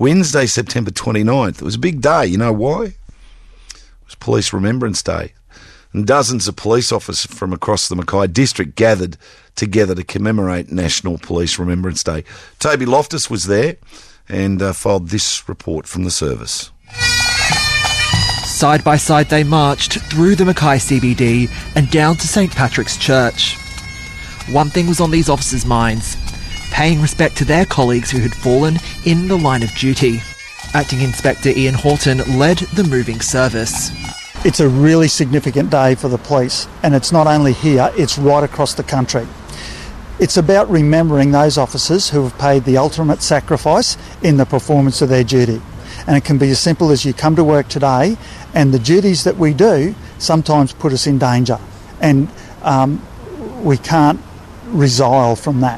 Wednesday, September 29th. It was a big day. You know why? It was Police Remembrance Day. And dozens of police officers from across the Mackay district gathered together to commemorate National Police Remembrance Day. Toby Loftus was there and filed this report from the service. Side by side they marched through the Mackay CBD and down to St Patrick's Church. One thing was on these officers' minds: paying respect to their colleagues who had fallen in the line of duty. Acting Inspector Ian Horton led the moving service. It's a really significant day for the police, and it's not only here, it's right across the country. It's about remembering those officers who have paid the ultimate sacrifice in the performance of their duty. And it can be as simple as you come to work today and the duties that we do sometimes put us in danger. And we can't resile from that.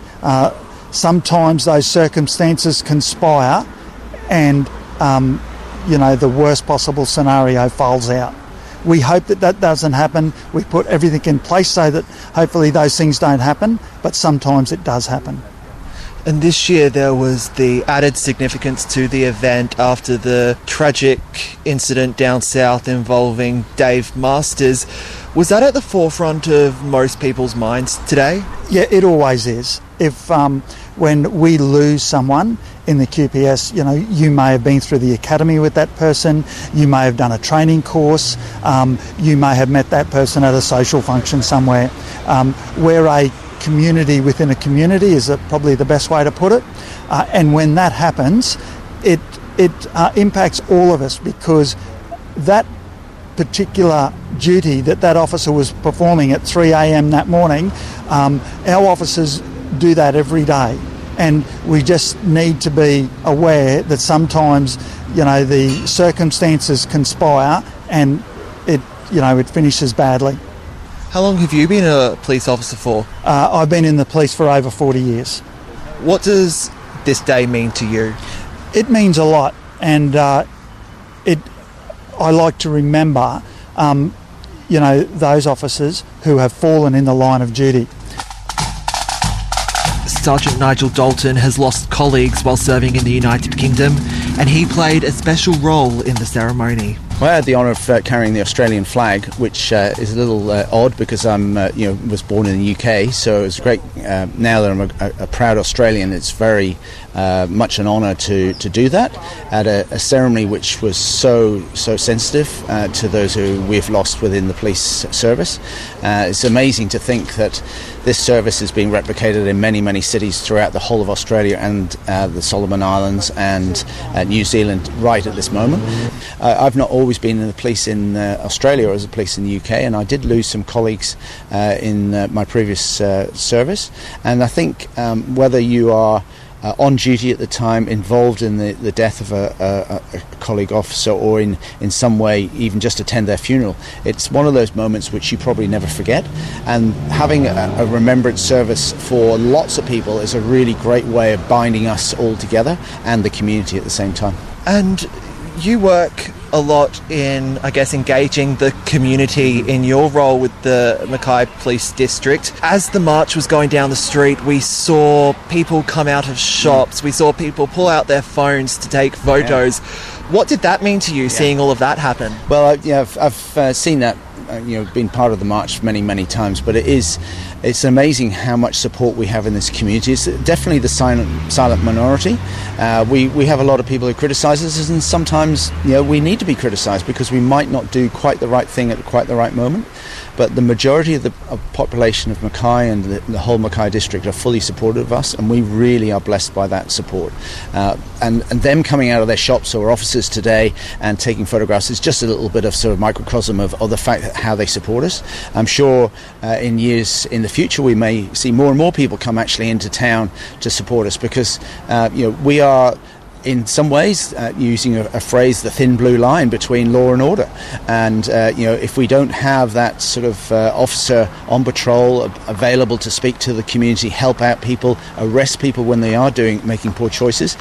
Sometimes those circumstances conspire and, the worst possible scenario falls out. We hope that that doesn't happen. We put everything in place so that hopefully those things don't happen, but sometimes it does happen. And this year there was the added significance to the event after the tragic incident down south involving Dave Masters. Was that at the forefront of most people's minds today? Yeah, it always is. When we lose someone in the QPS, you may have been through the academy with that person, you may have done a training course, you may have met that person at a social function somewhere. We're a community within a community is probably the best way to put it. And when that happens, it impacts all of us, because that particular duty that officer was performing at 3 a.m. that morning, our officers do that every day. And we just need to be aware that sometimes, the circumstances conspire and it finishes badly. How long have you been a police officer for? I've been in the police for over 40 years. What does this day mean to you? It means a lot, and I like to remember, those officers who have fallen in the line of duty. Sergeant Nigel Dalton has lost colleagues while serving in the United Kingdom, and he played a special role in the ceremony. Well, I had the honour of carrying the Australian flag, which is a little odd because I'm, was born in the UK. So it's great. Now that I'm a proud Australian, it's very much an honour to do that at a ceremony which was so sensitive to those who we've lost within the police service. It's amazing to think that this service is being replicated in many cities throughout the whole of Australia and the Solomon Islands and New Zealand right at this moment. I've not always been in the police in Australia or as a police in the UK, and I did lose some colleagues in my previous service. And I think whether you are on duty at the time, involved in the death of a colleague officer, or in some way even just attend their funeral, it's one of those moments which you probably never forget. And having a remembrance service for lots of people is a really great way of binding us all together and the community at the same time. And you work a lot in, I guess, engaging the community in your role with the Mackay Police District. As the march was going down the street, we saw people come out of shops, we saw people pull out their phones to take photos. Yeah. What did that mean to you, seeing all of that happen? Well, I've seen that, been part of the march many times, but it's amazing how much support we have in this community. It's definitely the silent minority. We have a lot of people who criticise us, and sometimes we need to be criticised because we might not do quite the right thing at quite the right moment. But the majority of the population of Mackay and the whole Mackay district are fully supportive of us, and we really are blessed by that support. And them coming out of their shops or offices today and taking photographs is just a little bit of sort of microcosm of the fact that how they support us. I'm sure in years in the future we may see more and more people come actually into town to support us, because we are in some ways using a phrase, the thin blue line between law and order. And if we don't have that sort of officer on patrol available to speak to the community, help out people, arrest people when they are making poor choices,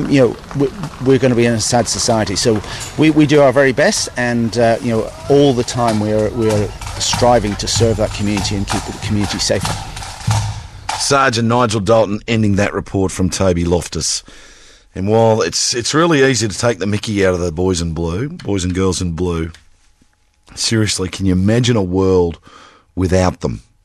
we're going to be in a sad society. So we do our very best, and all the time we are striving to serve that community and keep the community safer. Sergeant Nigel Dalton ending that report from Toby Loftus. And while it's really easy to take the mickey out of the boys and girls in blue, seriously, can you imagine a world without them?